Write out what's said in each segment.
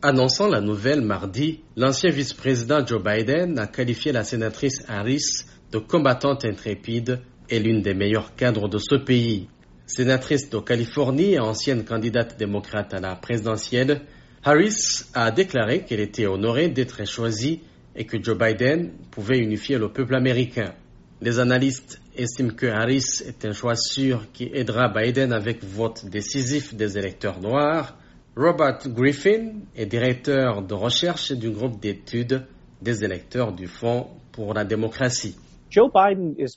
Annonçant la nouvelle mardi, l'ancien vice-président Joe Biden a qualifié la sénatrice Harris de combattante intrépide et l'une des meilleures cadres de ce pays. Sénatrice de Californie et ancienne candidate démocrate à la présidentielle, Harris a déclaré qu'elle était honorée d'être choisie et que Joe Biden pouvait unifier le peuple américain. Les analystes estiment que Harris est un choix sûr qui aidera Biden avec vote décisif des électeurs noirs. Robert Griffin est directeur de recherche du groupe d'études des électeurs du Fonds pour la démocratie. Joe Biden est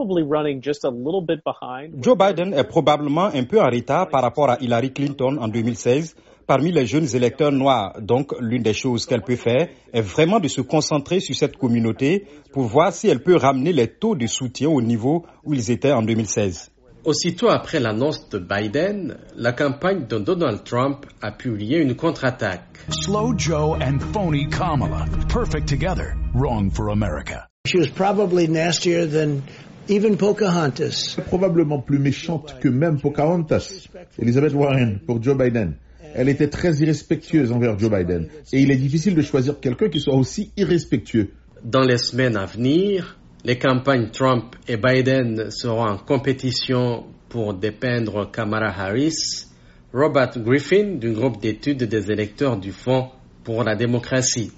probablement un peu en retard par rapport à Hillary Clinton en 2016 parmi les jeunes électeurs noirs. Donc, l'une des choses qu'elle peut faire est vraiment de se concentrer sur cette communauté pour voir si elle peut ramener les taux de soutien au niveau où ils étaient en 2016. Aussitôt après l'annonce de Biden, la campagne de Donald Trump a publié une contre-attaque. Slow Joe and phony Kamala, perfect together, wrong for America. She was probably nastier than even Pocahontas. Probablement plus méchante que même Pocahontas. Elizabeth Warren pour Joe Biden. Elle était très irrespectueuse envers Joe Biden. Et il est difficile de choisir quelqu'un qui soit aussi irrespectueux. Dans les semaines à venir, les campagnes Trump et Biden seront en compétition pour dépeindre Kamala Harris, Robert Griffin du groupe d'études des électeurs du Fonds pour la démocratie.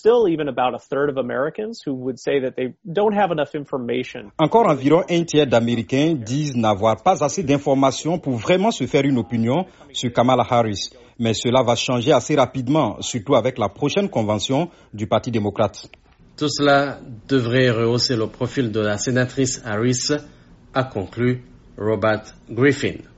Encore environ un tiers d'Américains disent n'avoir pas assez d'informations pour vraiment se faire une opinion sur Kamala Harris. Mais cela va changer assez rapidement, surtout avec la prochaine convention du Parti démocrate. Tout cela devrait rehausser le profil de la sénatrice Harris, a conclu Robert Griffin.